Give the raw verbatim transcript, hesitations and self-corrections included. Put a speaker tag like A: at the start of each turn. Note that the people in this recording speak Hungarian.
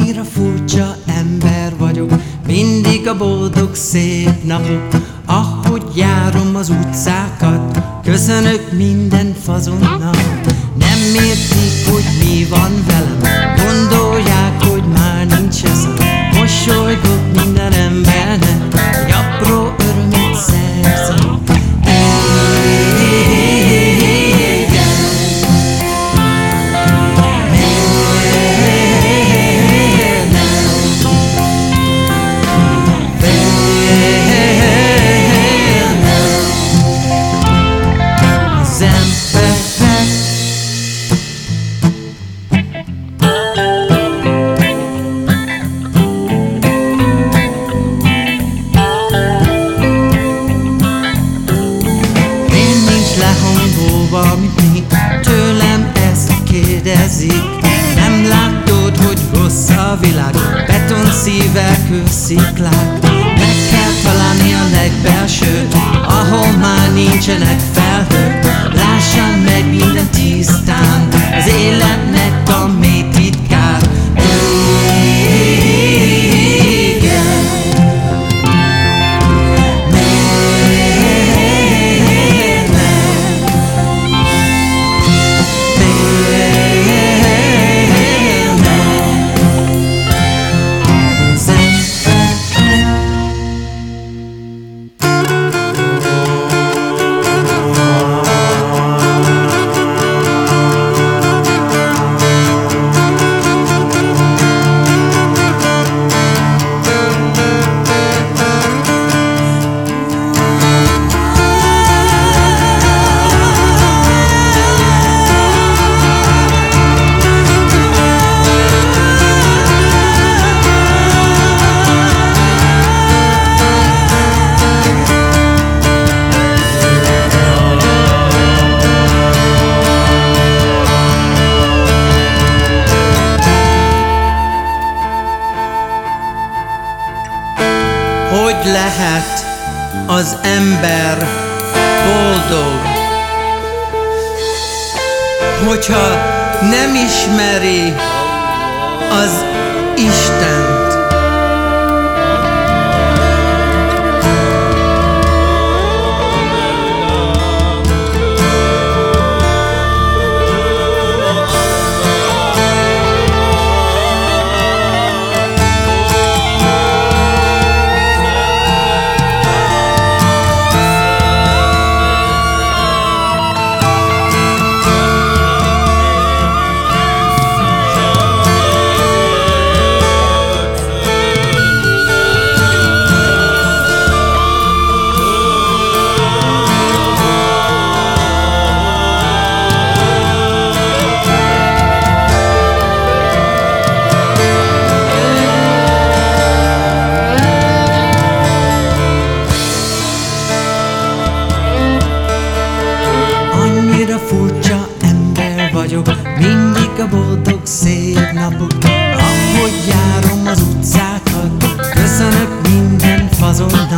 A: Annyira furcsa ember vagyok, mindig a boldog szép napok. Ahogy járom az utcákat, köszönök minden fazonnal. Nem értik, hogy mi van velem, gondolják, hogy már nincs eszem. Mosolygok minden embernek, hogy apró örömet szerzek. Lehangolva, mint mi, tőlem ezt kérdezik. Nem látod, hogy rossz a világ, beton szívvel kősziklák. Meg kell találni a legbelsőt, ahol már nincsenek felhők. Lássam meg minden tisztán, az életnek a mély titkát. Hogy lehet az ember boldog, hogyha nem ismeri az Istent? Furcsa ember vagyok, mindig a boldog szép napok. Ahogy járom az utcákat, köszönök minden fazonnal.